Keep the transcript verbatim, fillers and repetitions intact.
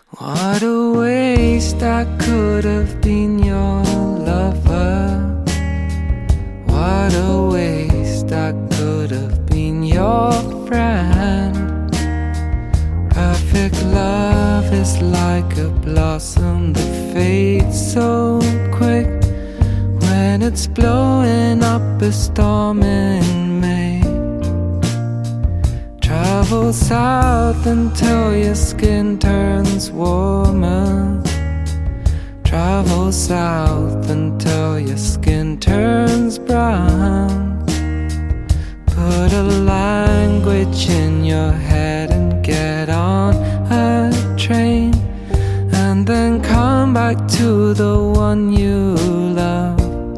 What a waste, I could have been your lover. What a waste, I could have been your friend. Perfect love is like a blossom that fades so quick when it's blowing up a storm in May. Travel south until your skin turns warmer. Travel south until your skin turns brown.